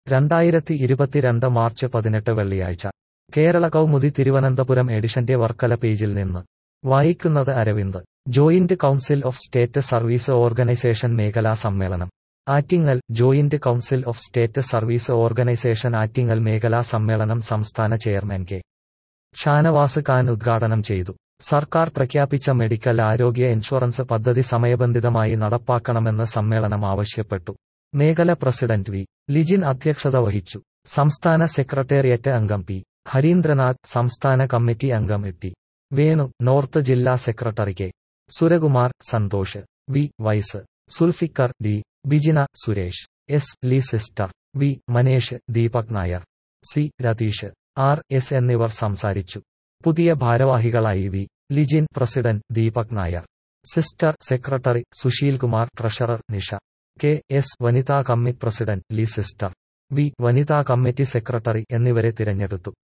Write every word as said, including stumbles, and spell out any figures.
രണ്ടായിരത്തി ഇരുപത്തിരണ്ട് മാർച്ച് പതിനെട്ട് വെള്ളിയാഴ്ച കേരള കൗമുദി തിരുവനന്തപുരം എഡിഷന്റെ വർക്കല പേജിൽ നിന്ന് വായിക്കുന്നത് Aravind. Joint council of state service organisation മേഖലാ സമ്മേളനം Attingal. Joint council of state service organisation Attingal മേഖലാ സമ്മേളനം സംസ്ഥാന ചെയർമാൻ കെ ഷാനവാസ് ഖാൻ ഉദ്ഘാടനം ചെയ്തു. സർക്കാർ പ്രഖ്യാപിച്ച മെഡിക്കൽ ആരോഗ്യ ഇൻഷുറൻസ് പദ്ധതി സമയബന്ധിതമായി നടപ്പാക്കണമെന്ന് സമ്മേളനം ആവശ്യപ്പെട്ടു. മേഖല പ്രസിഡന്റ് വി ലിജിൻ അധ്യക്ഷത വഹിച്ചു. സംസ്ഥാന സെക്രട്ടേറിയറ്റ് അംഗം പി ഹരീന്ദ്രനാഥ്, സംസ്ഥാന കമ്മിറ്റി അംഗം ടി വേണു, നോർത്ത് ജില്ലാ secretary K Surakumar, Santhosh V, vice Zulfikar D, Bijina, Suresh S, ലി സിസ്റ്റർ V, Manesh, Deepak Nair, C Ratheesh, R S എന്നിവർ സംസാരിച്ചു. പുതിയ ഭാരവാഹികളായി വി ലിജിൻ, പ്രസിഡന്റ് ദീപക് നായർ, സിസ്റ്റർ secretary Susheel Kumar, treasurer Nisha K S, വനിതാ കമ്മിറ്റി പ്രസിഡന്റ് ലി സിസ്റ്റർ വി, വനിതാ കമ്മിറ്റി സെക്രട്ടറി എന്നിവരെ തിരഞ്ഞെടുത്തു.